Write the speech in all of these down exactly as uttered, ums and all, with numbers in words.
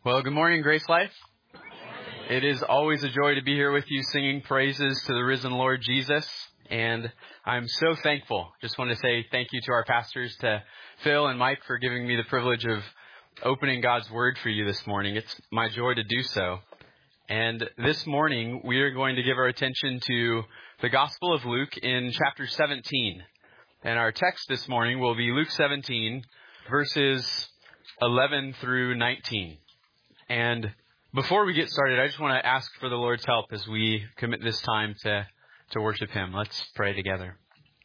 Well, good morning, Grace Life. It is always a joy to be here with you singing praises to the risen Lord Jesus. And I'm so thankful. Just want to say thank you to our pastors, to Phil and Mike, for giving me the privilege of opening God's Word for you this morning. It's my joy to do so. And this morning, we are going to give our attention to the Gospel of Luke in chapter seventeen. And our text this morning will be Luke seventeen, verses eleven through nineteen. And before we get started, I just want to ask for the Lord's help as we commit this time to, to worship Him. Let's pray together.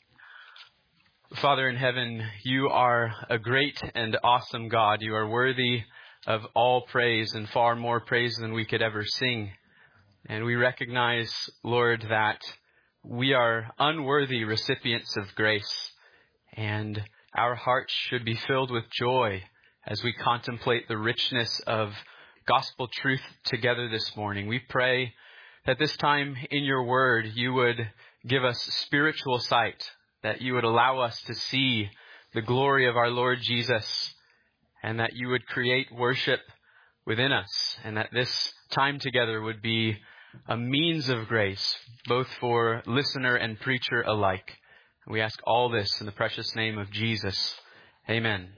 Father in heaven, you are a great and awesome God. You are worthy of all praise and far more praise than we could ever sing. And we recognize, Lord, that we are unworthy recipients of grace. And our hearts should be filled with joy as we contemplate the richness of gospel truth together this morning. We pray that this time in your word, you would give us spiritual sight, that you would allow us to see the glory of our Lord Jesus, and that you would create worship within us, and that this time together would be a means of grace, both for listener and preacher alike. We ask all this in the precious name of Jesus. Amen.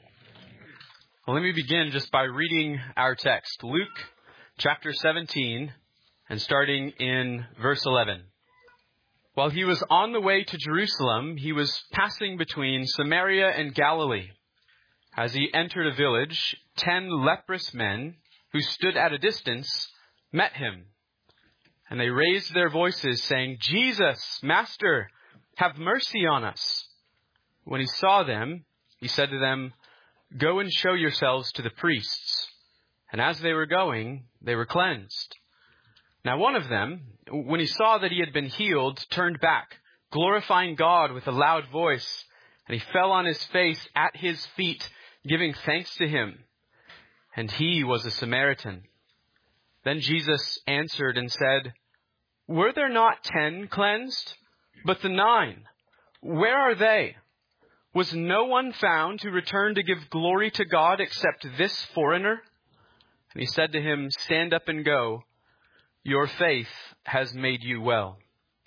Well, let me begin just by reading our text, Luke chapter seventeen, and starting in verse eleven. While he was on the way to Jerusalem, he was passing between Samaria and Galilee. As he entered a village, ten leprous men who stood at a distance met him. And they raised their voices, saying, "Jesus, Master, have mercy on us." When he saw them, he said to them, "Go and show yourselves to the priests." And as they were going, they were cleansed. Now one of them, when he saw that he had been healed, turned back, glorifying God with a loud voice. And he fell on his face at his feet, giving thanks to him. And he was a Samaritan. Then Jesus answered and said, "Were there not ten cleansed? But the nine, where are they? Was no one found to return to give glory to God except this foreigner?" And he said to him, "Stand up and go. Your faith has made you well."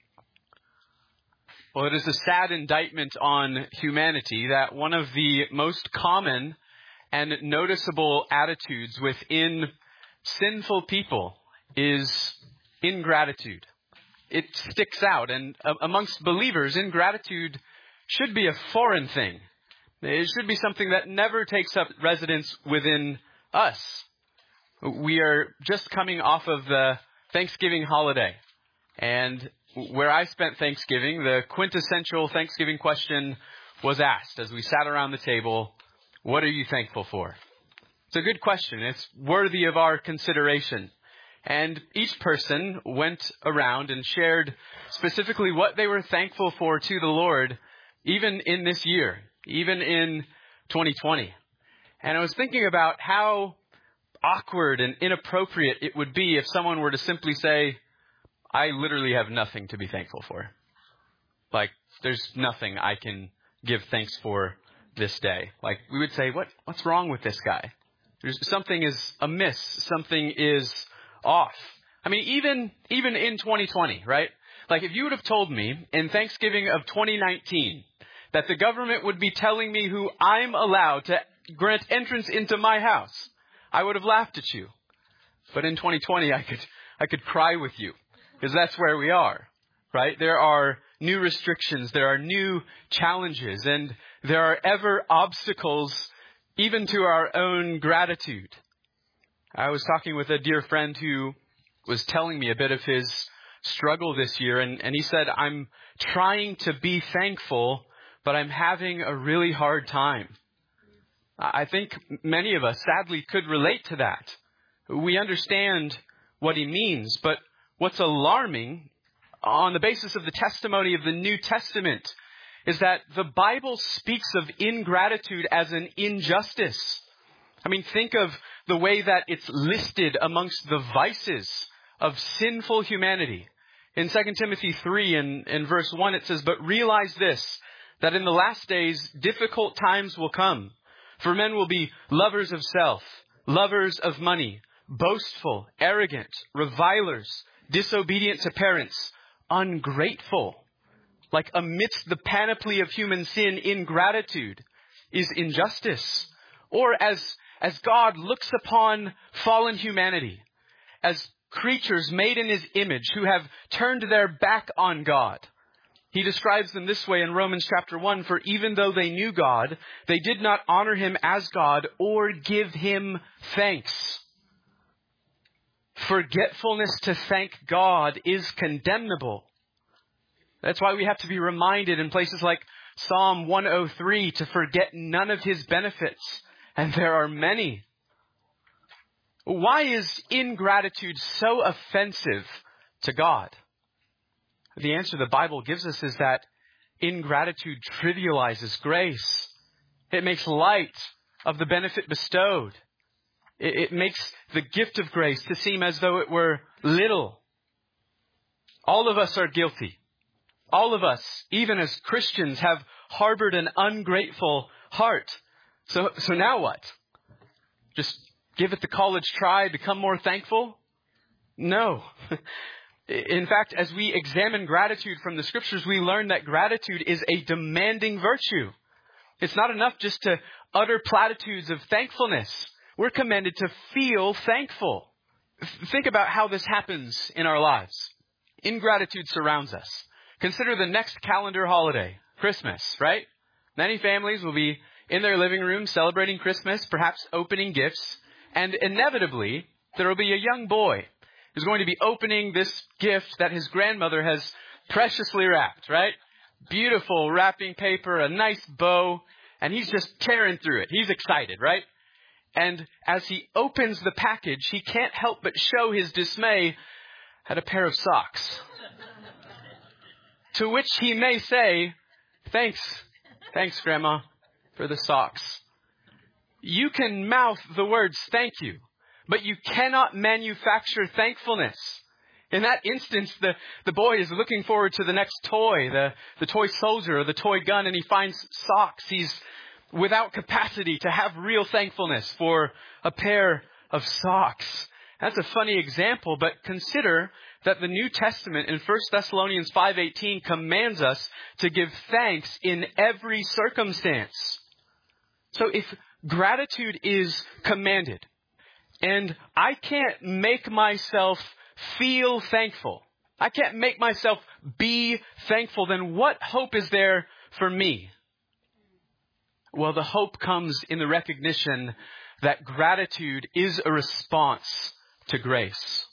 Well, it is a sad indictment on humanity that one of the most common and noticeable attitudes within sinful people is ingratitude. It sticks out, and amongst believers, ingratitude should be a foreign thing. It should be something that never takes up residence within us. We are just coming off of the Thanksgiving holiday. And where I spent Thanksgiving, the quintessential Thanksgiving question was asked as we sat around the table, "What are you thankful for?" It's a good question. It's worthy of our consideration. And each person went around and shared specifically what they were thankful for to the Lord, even in this year, even in twenty twenty. And I was thinking about how awkward and inappropriate it would be if someone were to simply say, "I literally have nothing to be thankful for." Like, there's nothing I can give thanks for this day. Like, we would say, what, what's wrong with this guy? There's something is amiss. Something is off. I mean, even, even in twenty twenty, right? Like, if you would have told me in Thanksgiving of twenty nineteen that the government would be telling me who I'm allowed to grant entrance into my house, I would have laughed at you. But in twenty twenty, I could, I could cry with you, because that's where we are, right? There are new restrictions, there are new challenges, and there are ever obstacles even to our own gratitude. I was talking with a dear friend who was telling me a bit of his struggle this year, and, and he said, "I'm trying to be thankful, but I'm having a really hard time." I think many of us, sadly, could relate to that. We understand what he means, but what's alarming on the basis of the testimony of the New Testament is that the Bible speaks of ingratitude as an injustice. I mean, think of the way that it's listed amongst the vices of sinful humanity. In Second Timothy three and, and verse one, it says, "But realize this, that in the last days difficult times will come. For men will be lovers of self, lovers of money, boastful, arrogant, revilers, disobedient to parents, ungrateful. Like amidst the panoply of human sin, ingratitude is injustice. Or as, as God looks upon fallen humanity, as creatures made in his image who have turned their back on God. He describes them this way in Romans chapter one, for even though they knew God, they did not honor him as God or give him thanks. Forgetfulness to thank God is condemnable. That's why we have to be reminded in places like Psalm one oh three to forget none of his benefits. And there are many. Why is ingratitude so offensive to God? The answer the Bible gives us is that ingratitude trivializes grace. It makes light of the benefit bestowed. It, it makes the gift of grace to seem as though it were little. All of us are guilty. All of us, even as Christians, have harbored an ungrateful heart. So, so now what? Just give it the college try, become more thankful? No. In fact, as we examine gratitude from the scriptures, we learn that gratitude is a demanding virtue. It's not enough just to utter platitudes of thankfulness. We're commanded to feel thankful. Think about how this happens in our lives. Ingratitude surrounds us. Consider the next calendar holiday, Christmas, right? Many families will be in their living room celebrating Christmas, perhaps opening gifts, and inevitably there will be a young boy who's going to be opening this gift that his grandmother has preciously wrapped, right? Beautiful wrapping paper, a nice bow, and he's just tearing through it. He's excited, right? And as he opens the package, he can't help but show his dismay at a pair of socks. To which he may say, thanks, thanks, Grandma, for the socks. You can mouth the words thank you, but you cannot manufacture thankfulness. In that instance, the, the boy is looking forward to the next toy, the, the toy soldier or the toy gun, and he finds socks. He's without capacity to have real thankfulness for a pair of socks. That's a funny example, but consider that the New Testament in First Thessalonians five eighteen commands us to give thanks in every circumstance. So if gratitude is commanded, and I can't make myself feel thankful, I can't make myself be thankful, then what hope is there for me? Well, the hope comes in the recognition that gratitude is a response to grace.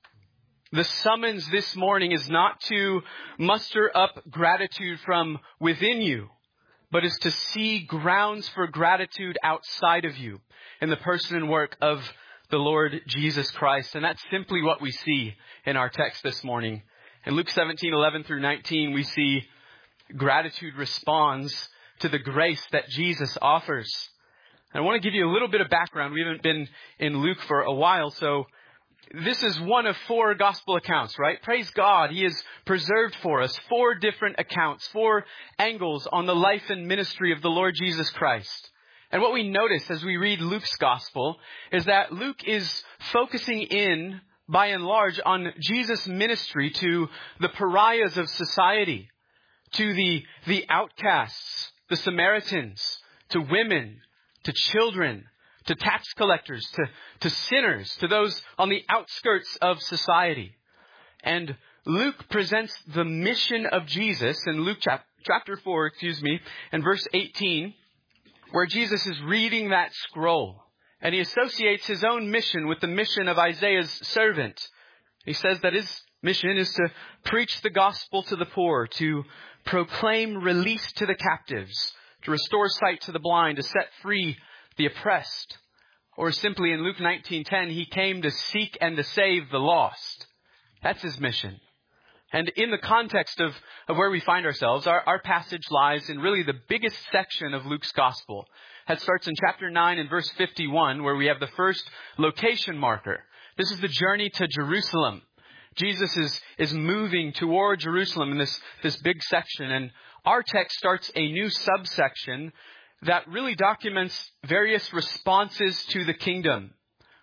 The summons this morning is not to muster up gratitude from within you, but is to see grounds for gratitude outside of you in the person and work of the Lord Jesus Christ. And that's simply what we see in our text this morning. In Luke seventeen, eleven through nineteen, we see gratitude responds to the grace that Jesus offers. And I want to give you a little bit of background. We haven't been in Luke for a while, so this is one of four gospel accounts, right? Praise God. He has preserved for us four different accounts, four angles on the life and ministry of the Lord Jesus Christ. And what we notice as we read Luke's gospel is that Luke is focusing in, by and large, on Jesus' ministry to the pariahs of society, to the, the outcasts, the Samaritans, to women, to children, to tax collectors, to, to sinners, to those on the outskirts of society. And Luke presents the mission of Jesus in Luke chap- chapter four, excuse me, and verse eighteen, where Jesus is reading that scroll. And he associates his own mission with the mission of Isaiah's servant. He says that his mission is to preach the gospel to the poor, to proclaim release to the captives, to restore sight to the blind, to set free the oppressed. Or simply in Luke nineteen ten, he came to seek and to save the lost. That's his mission. And in the context of, of where we find ourselves, our, our passage lies in really the biggest section of Luke's gospel. That starts in chapter nine and verse fifty-one, where we have the first location marker. This is the journey to Jerusalem. Jesus is, is moving toward Jerusalem in this, this big section. And our text starts a new subsection that really documents various responses to the kingdom.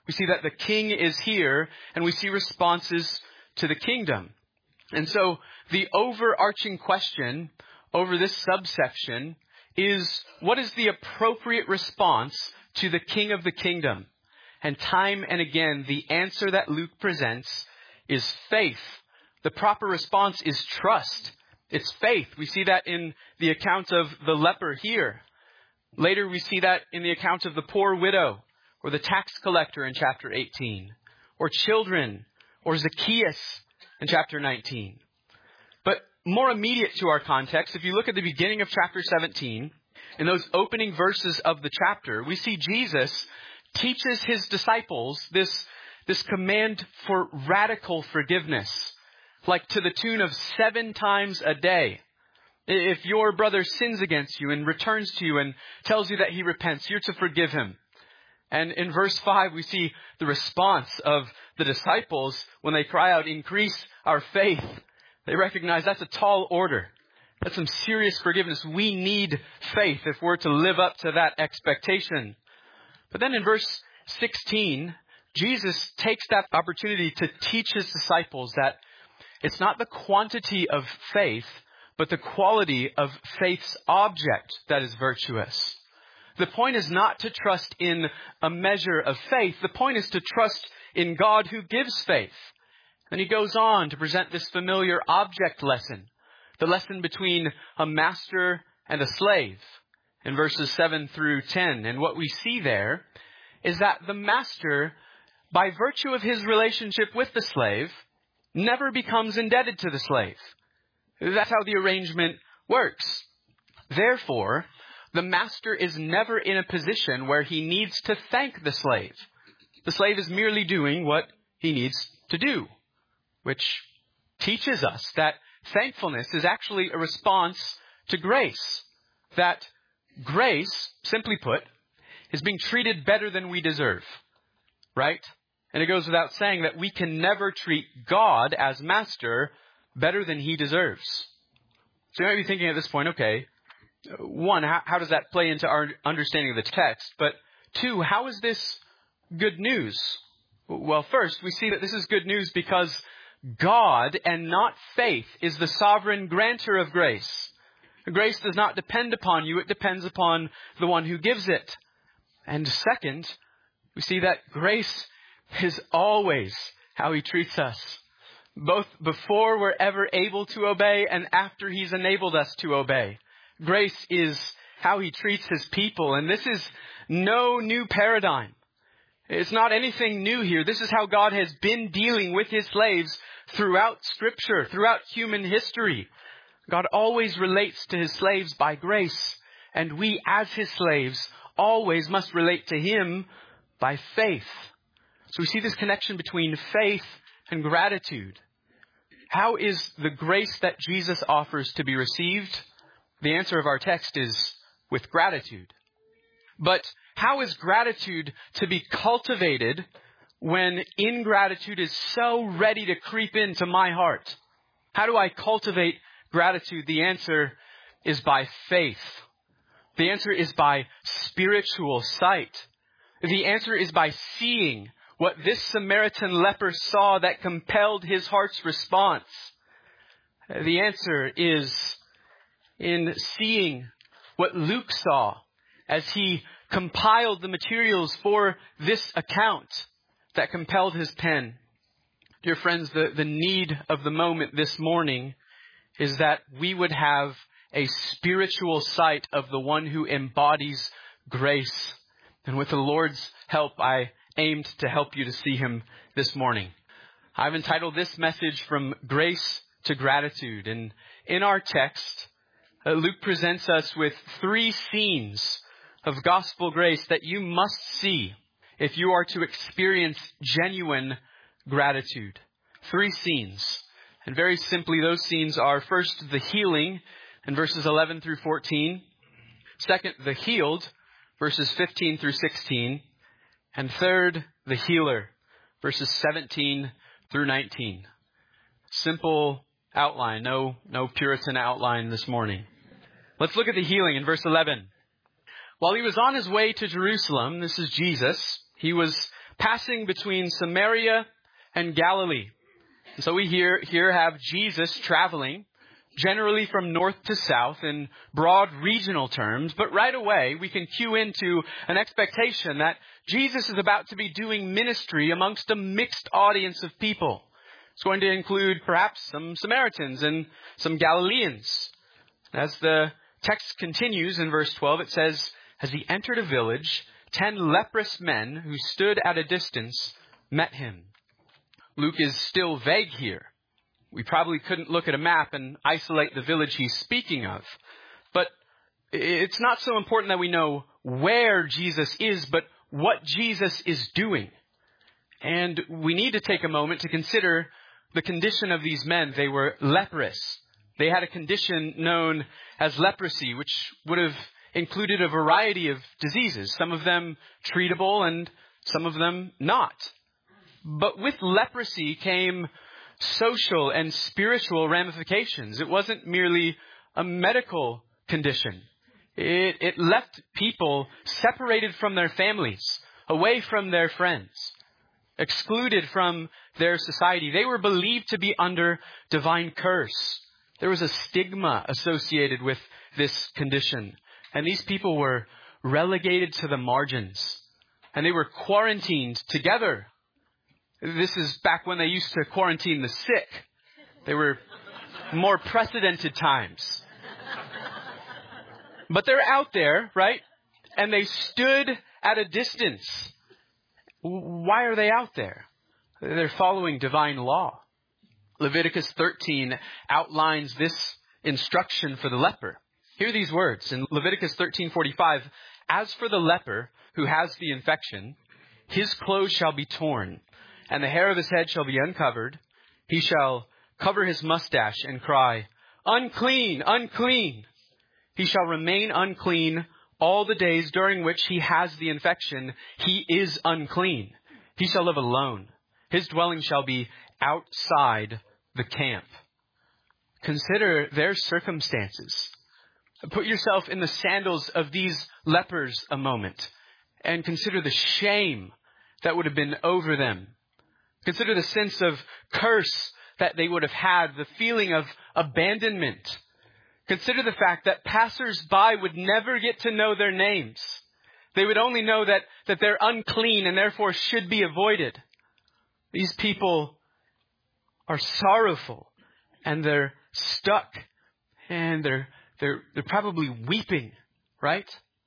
We see that the king is here, and we see responses to the kingdom. And so the overarching question over this subsection is, what is the appropriate response to the king of the kingdom? And time and again, the answer that Luke presents is faith. The proper response is trust. It's faith. We see that in the account of the leper here. Later, we see that in the account of the poor widow or the tax collector in chapter eighteen, or children, or Zacchaeus in chapter nineteen. But more immediate to our context, if you look at the beginning of chapter seventeen, in those opening verses of the chapter, we see Jesus teaches his disciples this, this command for radical forgiveness, like to the tune of seven times a day. If your brother sins against you and returns to you and tells you that he repents, you're to forgive him. And in verse five, we see the response of the disciples when they cry out, increase our faith. They recognize that's a tall order. That's some serious forgiveness. We need faith if we're to live up to that expectation. But then in verse sixteen, Jesus takes that opportunity to teach his disciples that it's not the quantity of faith, but the quality of faith's object that is virtuous. The point is not to trust in a measure of faith. The point is to trust in God who gives faith. And he goes on to present this familiar object lesson, the lesson between a master and a slave, in verses seven through ten. And what we see there is that the master, by virtue of his relationship with the slave, never becomes indebted to the slave. That's how the arrangement works. Therefore, the master is never in a position where he needs to thank the slave. The slave is merely doing what he needs to do, which teaches us that thankfulness is actually a response to grace. That grace, simply put, is being treated better than we deserve, right? And it goes without saying that we can never treat God as master better than he deserves. So you might be thinking at this point, okay, one, how, how does that play into our understanding of the text? But two, how is this good news? Well, first, we see that this is good news because God and not faith is the sovereign grantor of grace. Grace does not depend upon you. It depends upon the one who gives it. And second, we see that grace is always how he treats us, both before we're ever able to obey and after he's enabled us to obey. Grace is how he treats his people. And this is no new paradigm. It's not anything new here. This is how God has been dealing with his slaves throughout Scripture, throughout human history. God always relates to his slaves by grace. And we, as his slaves, always must relate to him by faith. So we see this connection between faith and gratitude. How is the grace that Jesus offers to be received? The answer of our text is with gratitude. But how is gratitude to be cultivated when ingratitude is so ready to creep into my heart? How do I cultivate gratitude? The answer is by faith. The answer is by spiritual sight. The answer is by seeing what this Samaritan leper saw that compelled his heart's response. The answer is in seeing what Luke saw as he compiled the materials for this account that compelled his pen. Dear friends, the, the need of the moment this morning is that we would have a spiritual sight of the one who embodies grace. And with the Lord's help, I aimed to help you to see him this morning. I've entitled this message From Grace to Gratitude. And in our text, uh, Luke presents us with three scenes of gospel grace that you must see if you are to experience genuine gratitude. Three scenes. And very simply, those scenes are first the healing in verses eleven through fourteen. Second, the healed, verses fifteen through sixteen. And third, the healer, verses seventeen through nineteen. Simple outline, no, no Puritan outline this morning. Let's look at the healing in verse eleven. While he was on his way to Jerusalem, this is Jesus, he was passing between Samaria and Galilee. And so we here, here have Jesus traveling, generally from north to south in broad regional terms, but right away we can cue into an expectation that Jesus is about to be doing ministry amongst a mixed audience of people. It's going to include perhaps some Samaritans and some Galileans. As the text continues in verse twelve, it says, "As he entered a village, ten leprous men who stood at a distance met him." Luke is still vague here. We probably couldn't look at a map and isolate the village he's speaking of. But it's not so important that we know where Jesus is, but what Jesus is doing. And we need to take a moment to consider the condition of these men. They were leprous. They had a condition known as leprosy, which would have included a variety of diseases, some of them treatable and some of them not. But with leprosy came social and spiritual ramifications. It wasn't merely a medical condition. It, it left people separated from their families, away from their friends, excluded from their society. They were believed to be under divine curse. There was a stigma associated with this condition. And these people were relegated to the margins. And they were quarantined together. This is back when they used to quarantine the sick. They were more precedented times. But they're out there, right? And they stood at a distance. Why are they out there? They're following divine law. Leviticus thirteen outlines this instruction for the leper. Hear these words in Leviticus thirteen forty-five. "As for the leper who has the infection, his clothes shall be torn, and the hair of his head shall be uncovered. He shall cover his mustache and cry, 'Unclean, unclean.' He shall remain unclean all the days during which he has the infection. He is unclean. He shall live alone. His dwelling shall be outside the camp." Consider their circumstances. Put yourself in the sandals of these lepers a moment and consider the shame that would have been over them. Consider the sense of curse that they would have had, the feeling of abandonment. Consider the fact that passers-by would never get to know their names. They would only know that, that they're unclean and therefore should be avoided. These people are sorrowful and they're stuck and they're, they're, they're probably weeping, right?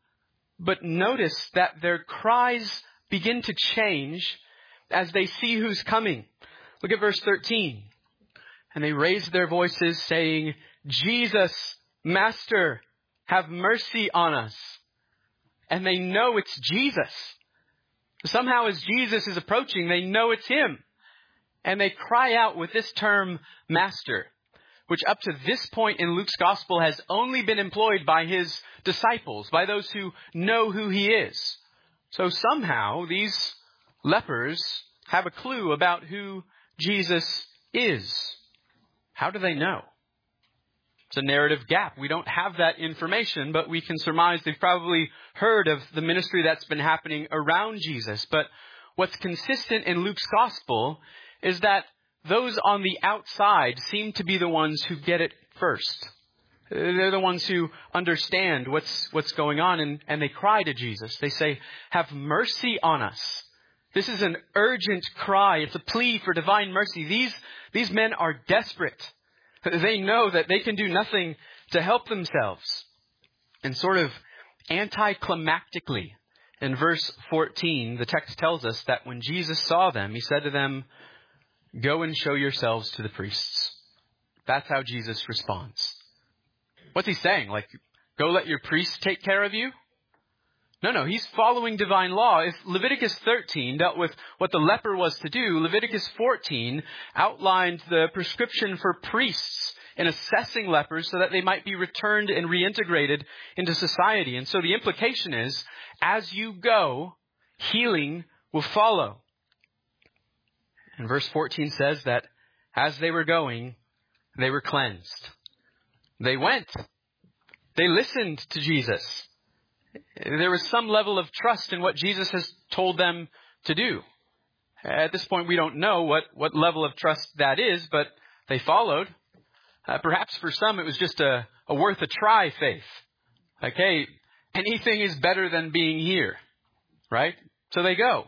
But notice that their cries begin to change as they see who's coming. Look at verse thirteen. "And they raised their voices, saying, 'Jesus, Master, have mercy on us.'" And they know it's Jesus. Somehow as Jesus is approaching, they know it's him. And they cry out with this term, Master, which up to this point in Luke's gospel has only been employed by his disciples, by those who know who he is. So somehow these lepers have a clue about who Jesus is. How do they know? It's a narrative gap. We don't have that information, but we can surmise they've probably heard of the ministry that's been happening around Jesus. But what's consistent in Luke's gospel is that those on the outside seem to be the ones who get it first. They're the ones who understand what's what's going on, and, and they cry to Jesus. They say, "Have mercy on us." This is an urgent cry. It's a plea for divine mercy. These, these men are desperate. They know that they can do nothing to help themselves. And sort of anticlimactically, in verse fourteen, the text tells us that when Jesus saw them, he said to them, "Go and show yourselves to the priests." That's how Jesus responds. What's he saying? Like, go let your priests take care of you? No, no, he's following divine law. If Leviticus thirteen dealt with what the leper was to do, Leviticus fourteen outlined the prescription for priests in assessing lepers so that they might be returned and reintegrated into society. And so the implication is, as you go, healing will follow. And verse fourteen says that as they were going, they were cleansed. They went. They listened to Jesus. There was some level of trust in what Jesus has told them to do. At this point, we don't know what, what level of trust that is, but they followed. Uh, perhaps for some, it was just a, a worth a try faith. Like, hey, anything is better than being here, right? So they go.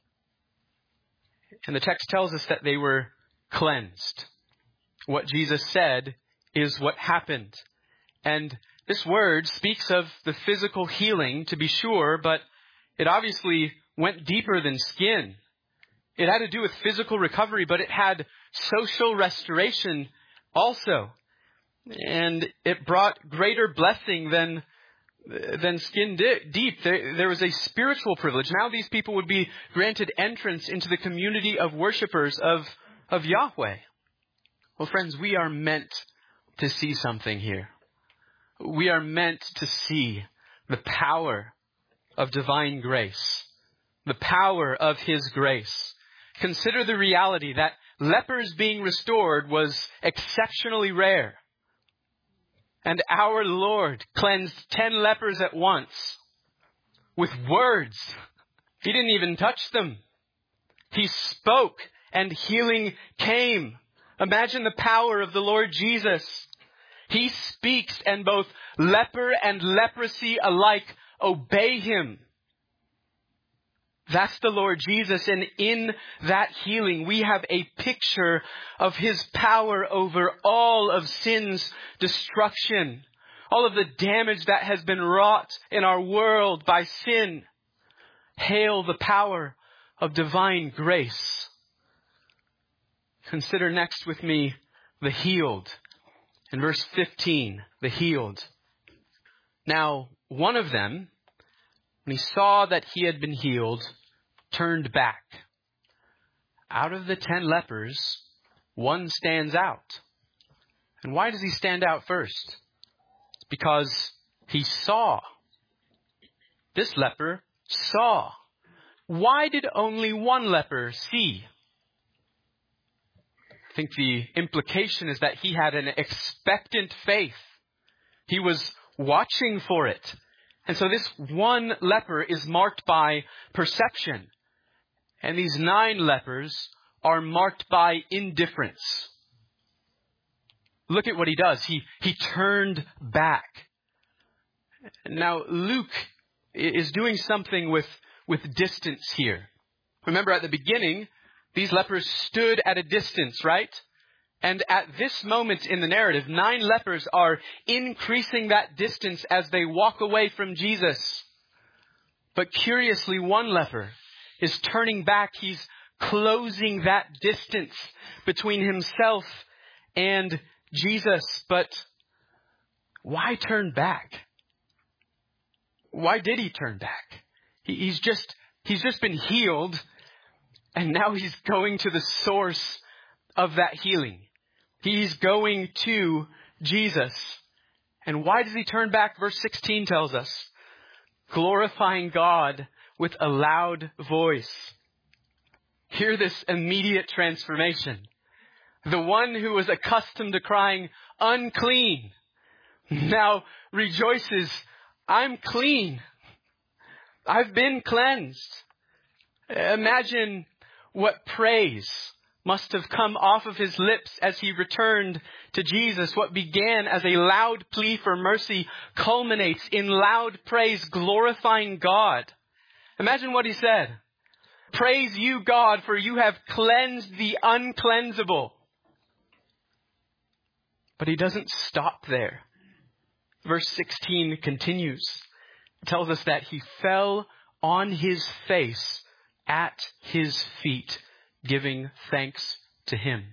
And the text tells us that they were cleansed. What Jesus said is what happened. And this word speaks of the physical healing, to be sure, but it obviously went deeper than skin. It had to do with physical recovery, but it had social restoration also. And it brought greater blessing than, than skin di- deep. There, there was a spiritual privilege. Now these people would be granted entrance into the community of worshipers of, of Yahweh. Well, friends, we are meant to see something here. We are meant to see the power of divine grace, the power of His grace. Consider the reality that lepers being restored was exceptionally rare. And our Lord cleansed ten lepers at once with words. He didn't even touch them. He spoke and healing came. Imagine the power of the Lord Jesus. He speaks and both leper and leprosy alike obey Him. That's the Lord Jesus. And in that healing, we have a picture of His power over all of sin's destruction. All of the damage that has been wrought in our world by sin. Hail the power of divine grace. Consider next with me the healed. In verse fifteen, the healed. Now, one of them, when he saw that he had been healed, turned back. Out of the ten lepers, one stands out. And why does he stand out first? It's because he saw. This leper saw. Why did only one leper see? I think the implication is that he had an expectant faith. He was watching for it. And so this one leper is marked by perception. And these nine lepers are marked by indifference. Look at what he does. He, he turned back. Now, Luke is doing something with, with distance here. Remember at the beginning, these lepers stood at a distance, right? And at this moment in the narrative, nine lepers are increasing that distance as they walk away from Jesus. But curiously, one leper is turning back. He's closing that distance between himself and Jesus. But why turn back? Why did he turn back? He, he's just, he's just been healed. And now he's going to the source of that healing. He's going to Jesus. And why does he turn back? Verse sixteen tells us, glorifying God with a loud voice. Hear this immediate transformation. The one who was accustomed to crying, unclean, now rejoices, I'm clean. I've been cleansed. Imagine what praise must have come off of his lips as he returned to Jesus. What began as a loud plea for mercy culminates in loud praise, glorifying God. Imagine what he said. Praise you, God, for you have cleansed the uncleansable. But he doesn't stop there. Verse sixteen continues. It tells us that he fell on his face at his feet, giving thanks to him.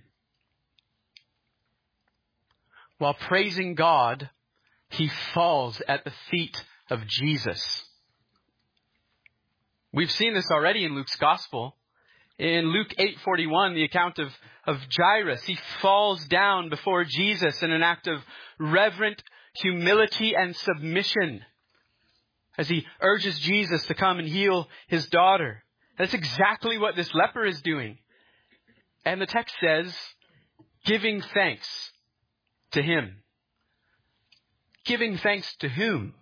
While praising God, he falls at the feet of Jesus. We've seen this already in Luke's gospel. In Luke eight forty-one, the account of, of Jairus, he falls down before Jesus in an act of reverent humility and submission as he urges Jesus to come and heal his daughter. That's exactly what this leper is doing. And the text says, giving thanks to him. Giving thanks to whom?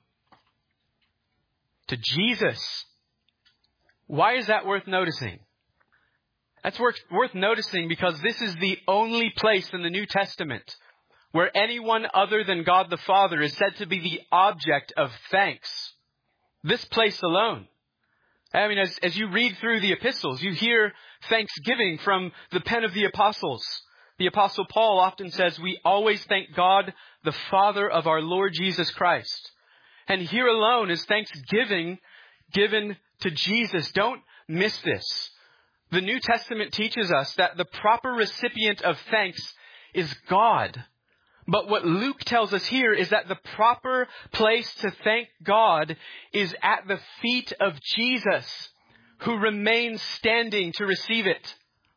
To Jesus. Why is that worth noticing? That's worth, worth noticing because this is the only place in the New Testament where anyone other than God the Father is said to be the object of thanks. This place alone. I mean, as, as you read through the epistles, you hear thanksgiving from the pen of the apostles. The apostle Paul often says, we always thank God, the Father of our Lord Jesus Christ. And here alone is thanksgiving given to Jesus. Don't miss this. The New Testament teaches us that the proper recipient of thanks is God. But what Luke tells us here is that the proper place to thank God is at the feet of Jesus, who remains standing to receive it.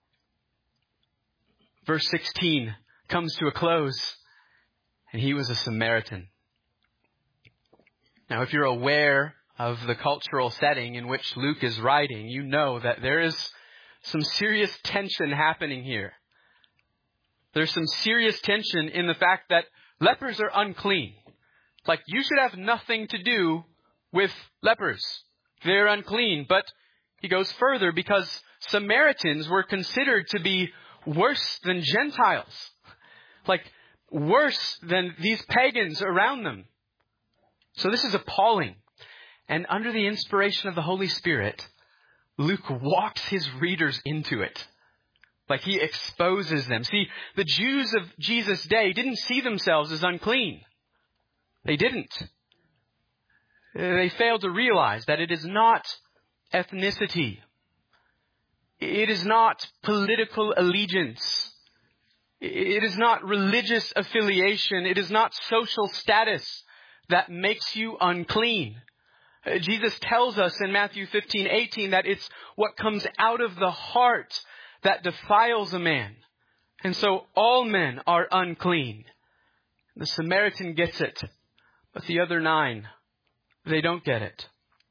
Verse sixteen comes to a close, and he was a Samaritan. Now, if you're aware of the cultural setting in which Luke is writing, you know that there is some serious tension happening here. There's some serious tension in the fact that lepers are unclean. Like, you should have nothing to do with lepers. They're unclean. But he goes further because Samaritans were considered to be worse than Gentiles. Like, worse than these pagans around them. So this is appalling. And under the inspiration of the Holy Spirit, Luke walks his readers into it. Like, he exposes them. See, the Jews of Jesus' day didn't see themselves as unclean. They didn't. They failed to realize that it is not ethnicity. It is not political allegiance. It is not religious affiliation. It is not social status that makes you unclean. Jesus tells us in Matthew fifteen eighteen that it's what comes out of the heart that defiles a man. And so all men are unclean. The Samaritan gets it, but the other nine, they don't get it.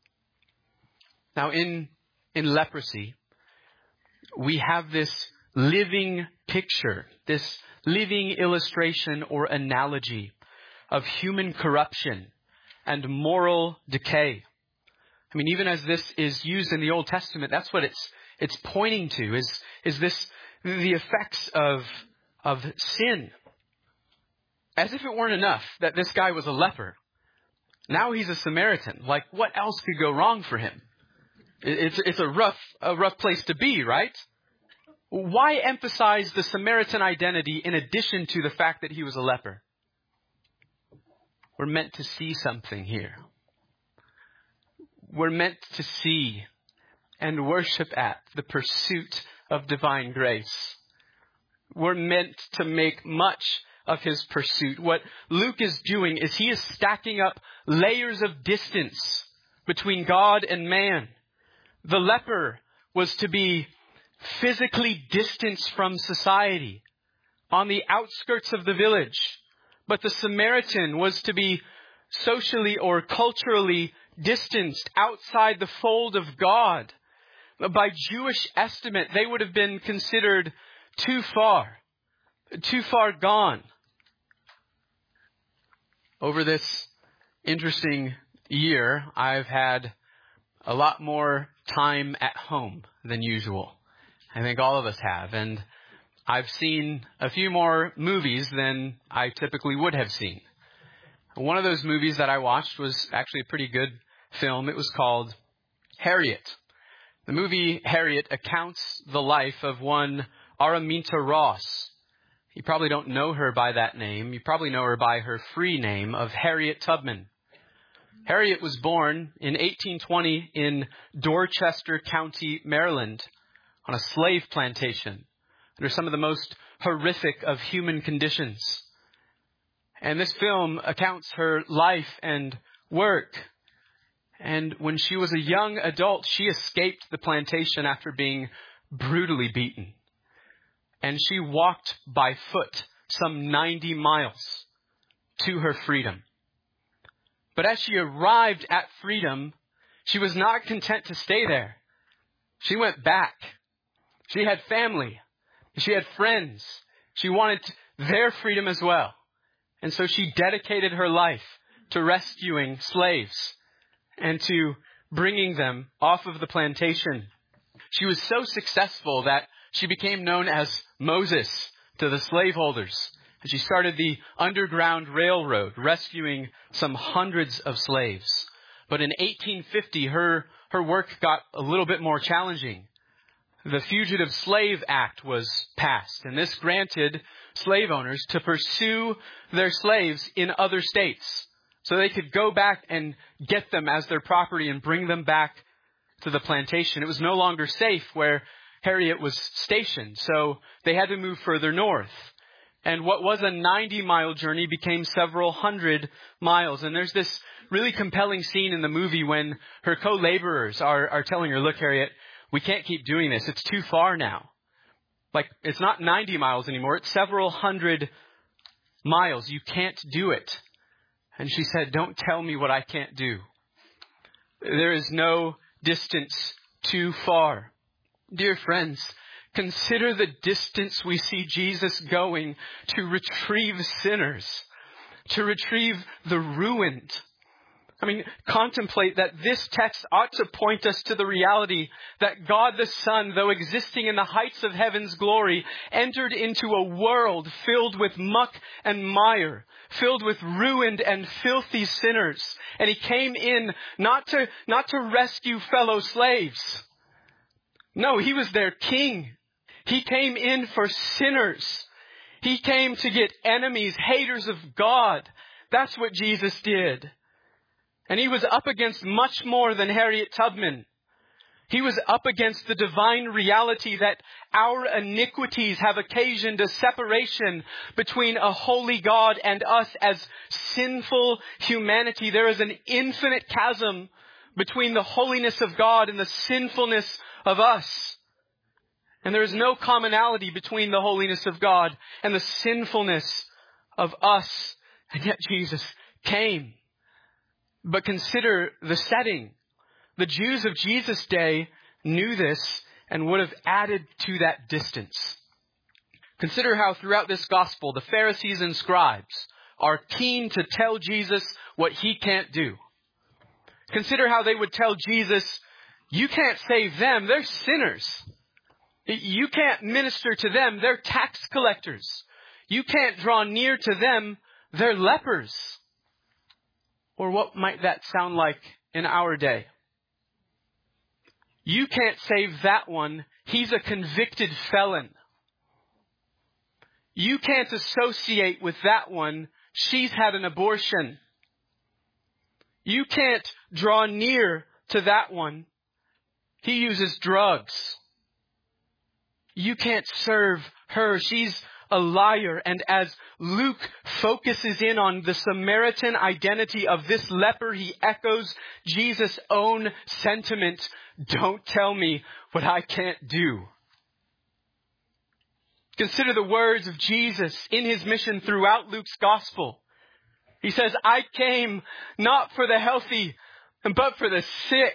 Now in, in leprosy, we have this living picture, this living illustration or analogy of human corruption and moral decay. I mean, even as this is used in the Old Testament, that's what it's it's pointing to, is, is this the effects of, of sin. As if it weren't enough that this guy was a leper. Now he's a Samaritan. Like, what else could go wrong for him? It's, it's a rough, a rough place to be, right? Why emphasize the Samaritan identity in addition to the fact that he was a leper? We're meant to see something here. We're meant to see and worship at the pursuit of divine grace. We're meant to make much of his pursuit. What Luke is doing is he is stacking up layers of distance between God and man. The leper was to be physically distanced from society on the outskirts of the village. But the Samaritan was to be socially or culturally distanced outside the fold of God. By Jewish estimate, they would have been considered too far, too far gone. Over this interesting year, I've had a lot more time at home than usual. I think all of us have. And I've seen a few more movies than I typically would have seen. One of those movies that I watched was actually a pretty good film. It was called Harriet. The movie Harriet accounts the life of one Araminta Ross. You probably don't know her by that name. You probably know her by her free name of Harriet Tubman. Harriet was born in eighteen twenty in Dorchester County, Maryland, on a slave plantation under some of the most horrific of human conditions. And this film accounts her life and work. And when she was a young adult, she escaped the plantation after being brutally beaten. And she walked by foot some ninety miles to her freedom. But as she arrived at freedom, she was not content to stay there. She went back. She had family. She had friends. She wanted their freedom as well. And so she dedicated her life to rescuing slaves and to bringing them off of the plantation. She was so successful that She became known as Moses to the slaveholders. And she started the Underground Railroad, rescuing some hundreds of slaves. But in eighteen fifty, her, her work got a little bit more challenging. The Fugitive Slave Act was passed, and this granted slave owners to pursue their slaves in other states so they could go back and get them as their property and bring them back to the plantation. It was no longer safe where Harriet was stationed, so they had to move further north. And what was a ninety-mile journey became several hundred miles. And there's this really compelling scene in the movie when her co-laborers are, are telling her, look, Harriet, we can't keep doing this. It's too far now. Like, it's not ninety miles anymore. It's several hundred miles. You can't do it. And she said, don't tell me what I can't do. There is no distance too far. Dear friends, consider the distance we see Jesus going to retrieve sinners, to retrieve the ruined. I mean, contemplate that this text ought to point us to the reality that God the Son, though existing in the heights of heaven's glory, entered into a world filled with muck and mire, filled with ruined and filthy sinners. And he came in not to, not to rescue fellow slaves. No, he was their king. He came in for sinners. He came to get enemies, haters of God. That's what Jesus did. And he was up against much more than Harriet Tubman. He was up against the divine reality that our iniquities have occasioned a separation between a holy God and us as sinful humanity. There is an infinite chasm between the holiness of God and the sinfulness of us. And there is no commonality between the holiness of God and the sinfulness of us. And yet Jesus came. But consider the setting. The Jews of Jesus' day knew this and would have added to that distance. Consider how throughout this gospel, the Pharisees and scribes are keen to tell Jesus what he can't do. Consider how they would tell Jesus, you can't save them, they're sinners. You can't minister to them, they're tax collectors. You can't draw near to them, they're lepers. Or what might that sound like in our day? You can't save that one, he's a convicted felon. You can't associate with that one, she's had an abortion. You can't draw near to that one, he uses drugs. You can't serve her, she's a liar. And as Luke focuses in on the Samaritan identity of this leper, he echoes Jesus' own sentiment, don't tell me what I can't do. Consider the words of Jesus in his mission throughout Luke's gospel. He says, I came not for the healthy, but for the sick.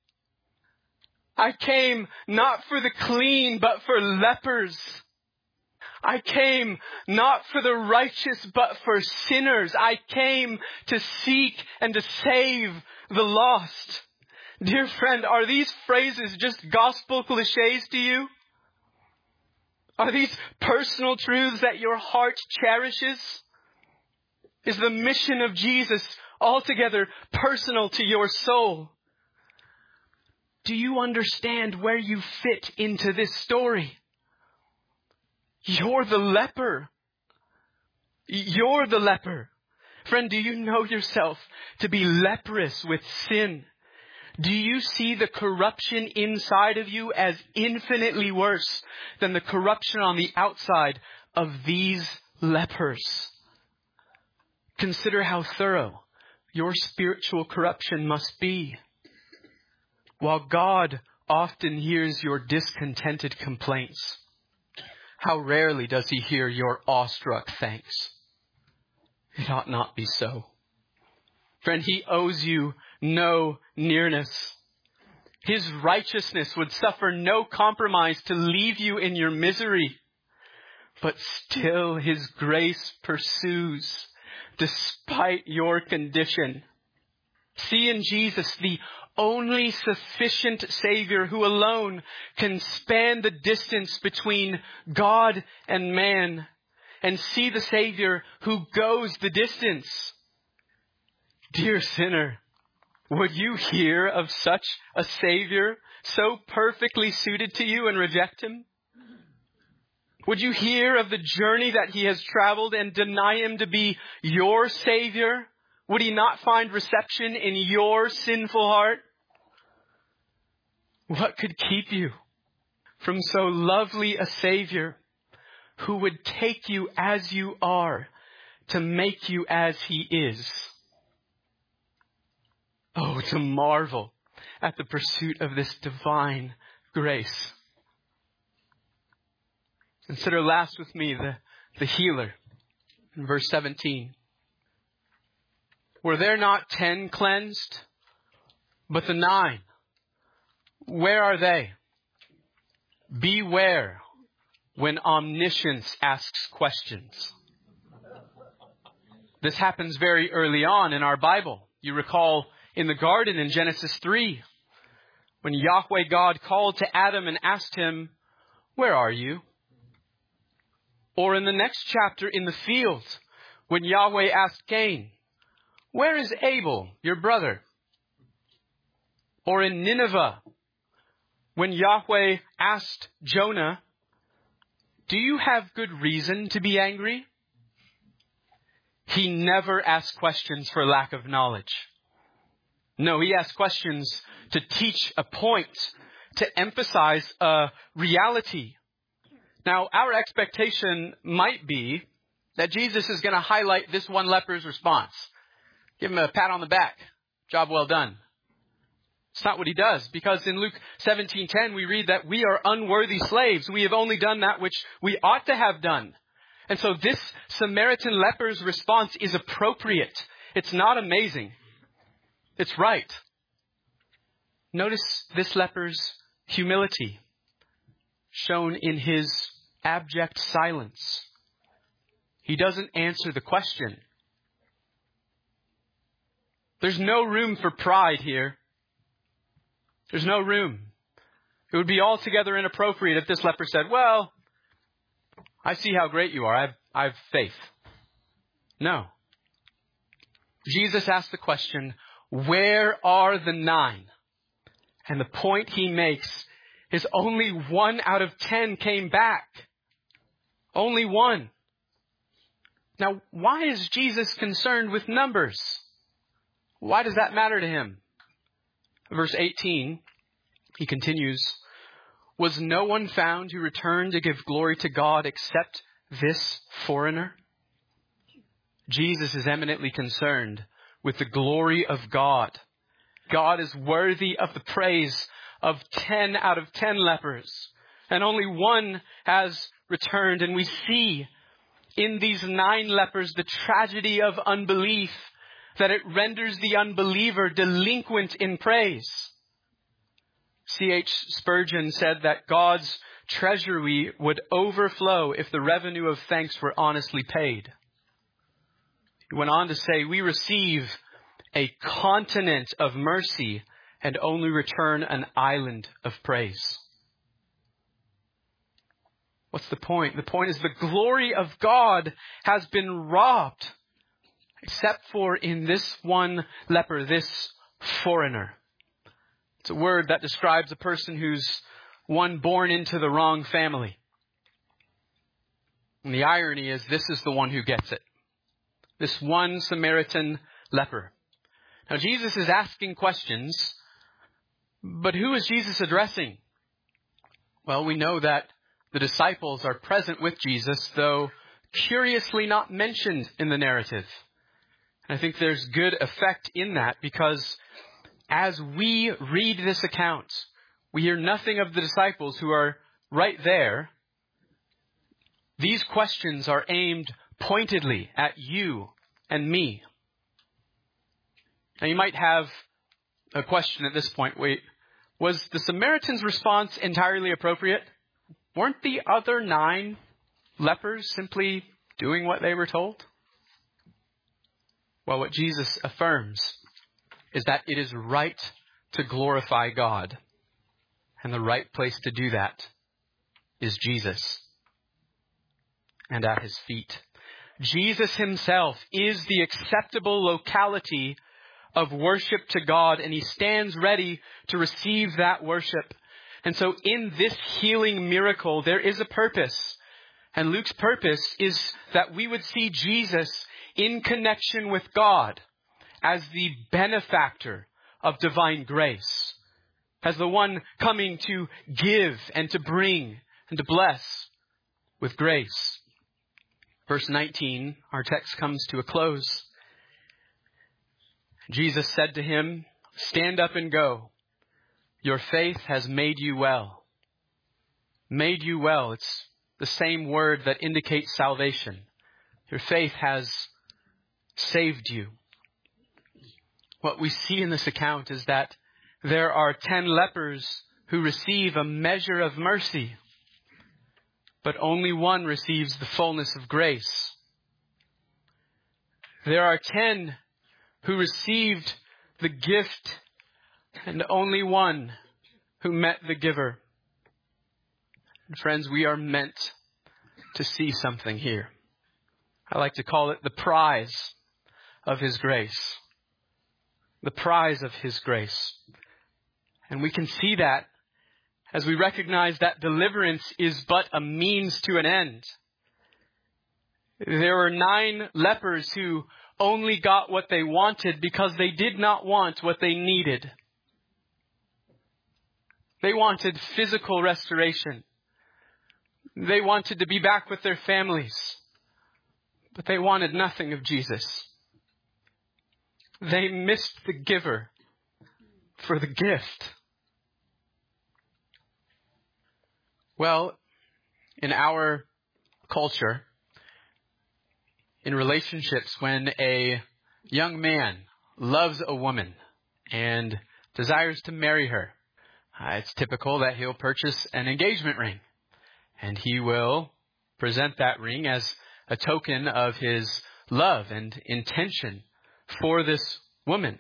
I came not for the clean, but for lepers. I came not for the righteous, but for sinners. I came to seek and to save the lost. Dear friend, are these phrases just gospel cliches to you? Are these personal truths that your heart cherishes? Is the mission of Jesus altogether personal to your soul? Do you understand where you fit into this story? You're the leper. You're the leper. Friend, do you know yourself to be leprous with sin? Do you see the corruption inside of you as infinitely worse than the corruption on the outside of these lepers? Consider how thorough your spiritual corruption must be. While God often hears your discontented complaints, how rarely does he hear your awestruck thanks? It ought not be so. Friend, he owes you no nearness. His righteousness would suffer no compromise to leave you in your misery. But still his grace pursues despite your condition. See in Jesus the only sufficient Savior who alone can span the distance between God and man, and see the Savior who goes the distance. Dear sinner, would you hear of such a Savior so perfectly suited to you and reject Him? Would you hear of the journey that He has traveled and deny Him to be your Savior? Would He not find reception in your sinful heart? What could keep you from so lovely a Savior who would take you as you are to make you as He is? Oh, to marvel at the pursuit of this divine grace. Consider last with me the, the healer in verse seventeen. Were there not ten cleansed, but the nine? Where are they? Beware when omniscience asks questions. This happens very early on in our Bible. You recall in the garden in Genesis three, when Yahweh God called to Adam and asked him, "Where are you?" Or in the next chapter in the field, when Yahweh asked Cain, "Where is Abel, your brother?" Or in Nineveh, when Yahweh asked Jonah, "Do you have good reason to be angry?" He never asked questions for lack of knowledge. No, He asked questions to teach a point, to emphasize a reality. Now, our expectation might be that Jesus is going to highlight this one leper's response. Give him a pat on the back. Job well done. It's not what He does, because in Luke seventeen ten we read that we are unworthy slaves. We have only done that which we ought to have done. And so this Samaritan leper's response is appropriate. It's not amazing. It's right. Notice this leper's humility shown in his abject silence. He doesn't answer the question. There's no room for pride here. There's no room. It would be altogether inappropriate if this leper said, "Well, I see how great you are. I've, I've faith." No. Jesus asked the question, "Where are the nine?" And the point He makes is only one out of ten came back. Only one. Now, why is Jesus concerned with numbers? Why does that matter to Him? Verse eighteen, he continues, "Was no one found who returned to give glory to God except this foreigner?" Jesus is eminently concerned with the glory of God. God is worthy of the praise of ten out of ten lepers. And only one has returned. And we see in these nine lepers the tragedy of unbelief, that it renders the unbeliever delinquent in praise. C H Spurgeon said that God's treasury would overflow if the revenue of thanks were honestly paid. He went on to say, "We receive a continent of mercy and only return an island of praise." What's the point? The point is the glory of God has been robbed, except for in this one leper, this foreigner. It's a word that describes a person who's one born into the wrong family. And the irony is this is the one who gets it. This one Samaritan leper. Now Jesus is asking questions, but who is Jesus addressing? Well, we know that the disciples are present with Jesus, though curiously not mentioned in the narrative. And I think there's good effect in that, because as we read this account, we hear nothing of the disciples who are right there. These questions are aimed pointedly at you and me. Now you might have a question at this point. Wait, was the Samaritan's response entirely appropriate? Weren't the other nine lepers simply doing what they were told? Well, what Jesus affirms is that it is right to glorify God. And the right place to do that is Jesus and at his feet. Jesus himself is the acceptable locality of worship to God, and he stands ready to receive that worship. And so in this healing miracle, there is a purpose. And Luke's purpose is that we would see Jesus in connection with God as the benefactor of divine grace, as the one coming to give and to bring and to bless with grace. Verse nineteen, our text comes to a close. Jesus said to him, "Stand up and go. Your faith has made you well." Made you well. It's the same word that indicates salvation. Your faith has saved you. What we see in this account is that there are ten lepers who receive a measure of mercy, but only one receives the fullness of grace. There are ten who received the gift, and only one who met the giver. And friends, we are meant to see something here. I like to call it the prize of his grace. The prize of his grace. And we can see that as we recognize that deliverance is but a means to an end. There were nine lepers who only got what they wanted because they did not want what they needed. They wanted physical restoration. They wanted to be back with their families. But they wanted nothing of Jesus. They missed the giver for the gift. Well, in our culture, in relationships, when a young man loves a woman and desires to marry her, uh, it's typical that he'll purchase an engagement ring. And he will present that ring as a token of his love and intention for this woman.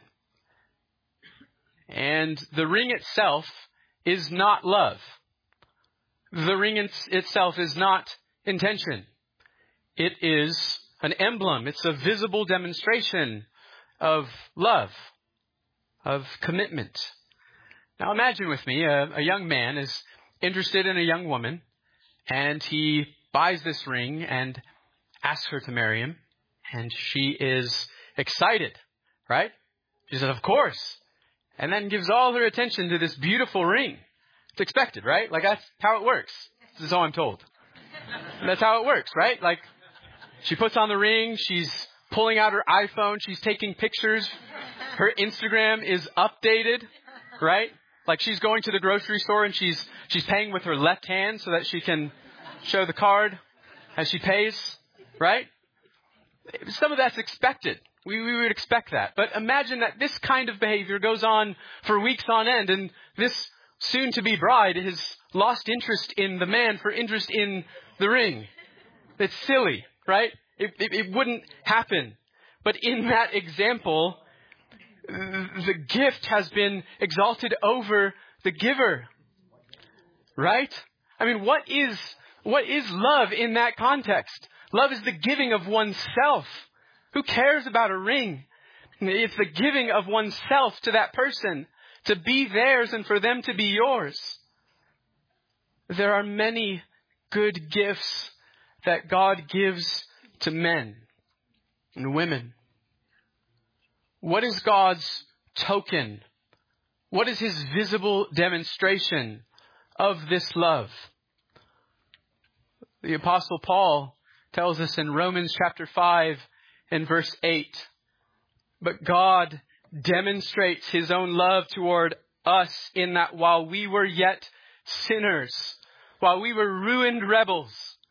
And the ring itself is not love. The ring itself is not intention. It is an emblem. It's a visible demonstration of love, of commitment. Now imagine with me, a, a young man is interested in a young woman, and he buys this ring and asks her to marry him. And she is excited, right? She says, of course. And then gives all her attention to this beautiful ring. It's expected, right? Like, that's how it works. This is all I'm told. That's how it works, right? Like, she puts on the ring. She's pulling out her iPhone. She's taking pictures. Her Instagram is updated, right? Like, she's going to the grocery store and she's she's paying with her left hand so that she can show the card as she pays, right? Some of that's expected. We, we would expect that. But imagine that this kind of behavior goes on for weeks on end, and this soon-to-be bride has lost interest in the man for interest in the ring. It's silly, right? It, it, it wouldn't happen. But in that example, the gift has been exalted over the giver, right? I mean, what is what is love in that context? Love is the giving of oneself. Who cares about a ring? It's the giving of oneself to that person, to be theirs and for them to be yours. There are many good gifts that God gives to men and women. What is God's token? What is his visible demonstration of this love? The Apostle Paul tells us in Romans chapter five and verse eight, but God demonstrates his own love toward us in that while we were yet sinners, while we were ruined rebels,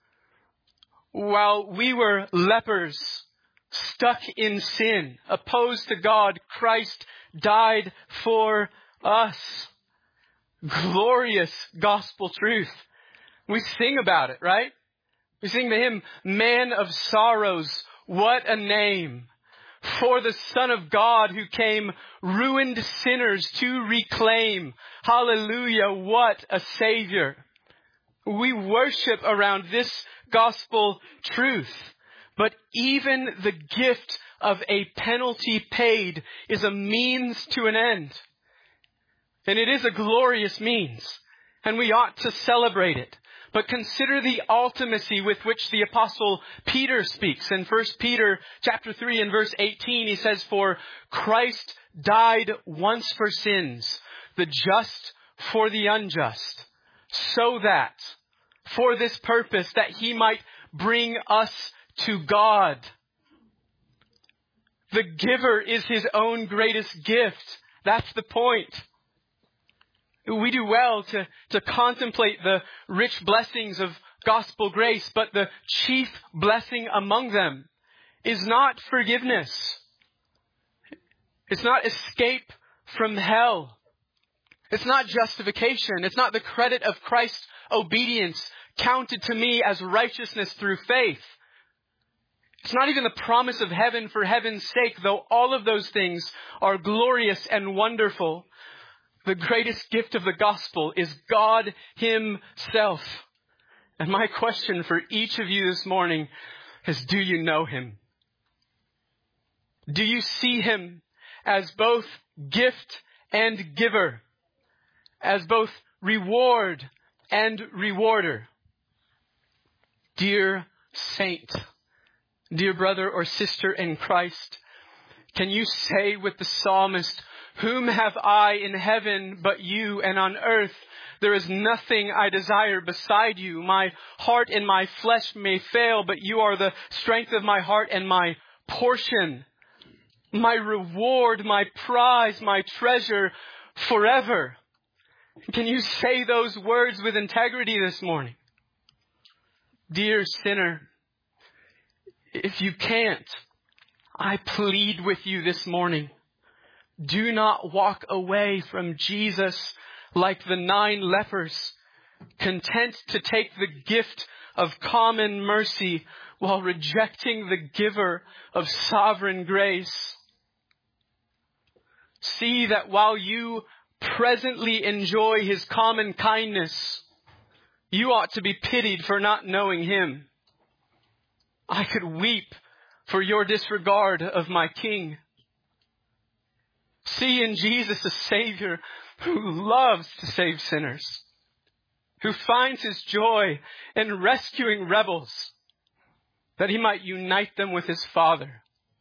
while we were lepers, stuck in sin, opposed to God, Christ died for us. Glorious gospel truth. We sing about it, right? We sing the hymn, Man of Sorrows, what a name. For the Son of God who came ruined sinners to reclaim. Hallelujah, what a Savior. We worship around this gospel truth. But even the gift of a penalty paid is a means to an end. And it is a glorious means. And we ought to celebrate it. But consider the ultimacy with which the Apostle Peter speaks. In First Peter chapter three and verse eighteen, he says, "For Christ died once for sins, the just for the unjust, so that, for this purpose, that he might bring us to God." The giver is his own greatest gift. That's the point. We do well to, to contemplate the rich blessings of gospel grace, but the chief blessing among them is not forgiveness. It's not escape from hell. It's not justification. It's not the credit of Christ's obedience counted to me as righteousness through faith. It's not even the promise of heaven for heaven's sake, though all of those things are glorious and wonderful. The greatest gift of the gospel is God himself. And my question for each of you this morning is, do you know him? Do you see him as both gift and giver? As both reward and rewarder? Dear saint, dear brother or sister in Christ, can you say with the psalmist, "Whom have I in heaven but you, and on earth there is nothing I desire beside you. My heart and my flesh may fail, but you are the strength of my heart and my portion, my reward, my prize, my treasure forever"? Can you say those words with integrity this morning? Dear sinner, if you can't, I plead with you this morning. Do not walk away from Jesus like the nine lepers, content to take the gift of common mercy while rejecting the giver of sovereign grace. See that while you presently enjoy his common kindness, you ought to be pitied for not knowing him. I could weep for your disregard of my King. See in Jesus a Savior who loves to save sinners, who finds his joy in rescuing rebels, that he might unite them with his Father.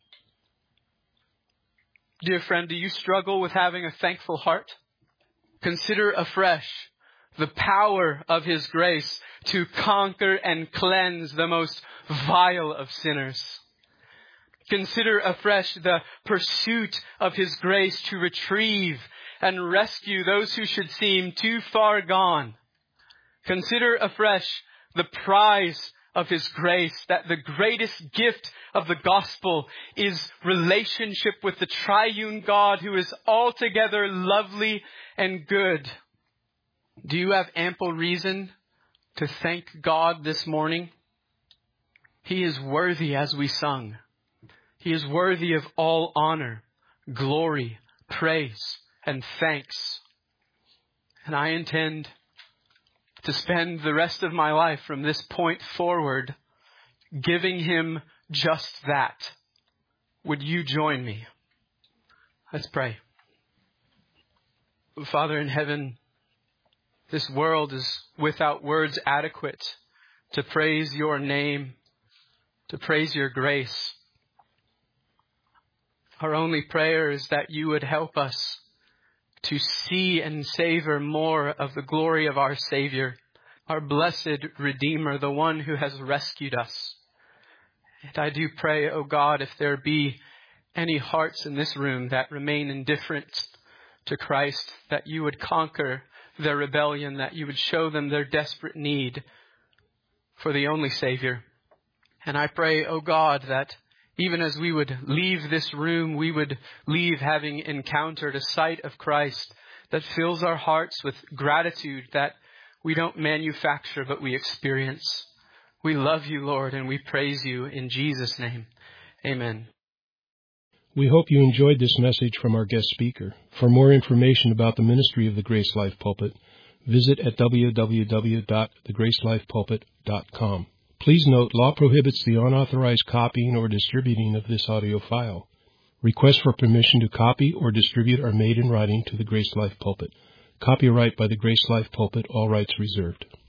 Dear friend, do you struggle with having a thankful heart? Consider afresh the power of his grace to conquer and cleanse the most vile of sinners. Consider afresh the pursuit of his grace to retrieve and rescue those who should seem too far gone. Consider afresh the prize of his grace, that the greatest gift of the gospel is relationship with the triune God who is altogether lovely and good. Do you have ample reason to thank God this morning? He is worthy, as we sung. He is worthy of all honor, glory, praise, and thanks. And I intend to spend the rest of my life from this point forward giving him just that. Would you join me? Let's pray. Father in heaven, this world is without words adequate to praise your name, to praise your grace. Our only prayer is that you would help us to see and savor more of the glory of our Savior, our blessed Redeemer, the one who has rescued us. And I do pray, O God, if there be any hearts in this room that remain indifferent to Christ, that you would conquer their rebellion, that you would show them their desperate need for the only Savior. And I pray, O God, that even as we would leave this room, we would leave having encountered a sight of Christ that fills our hearts with gratitude that we don't manufacture, but we experience. We love you, Lord, and we praise you in Jesus' name. Amen. We hope you enjoyed this message from our guest speaker. For more information about the ministry of the Grace Life Pulpit, visit at w w w dot the grace life pulpit dot com. Please note, law prohibits the unauthorized copying or distributing of this audio file. Requests for permission to copy or distribute are made in writing to the Grace Life Pulpit. Copyright by the Grace Life Pulpit, all rights reserved.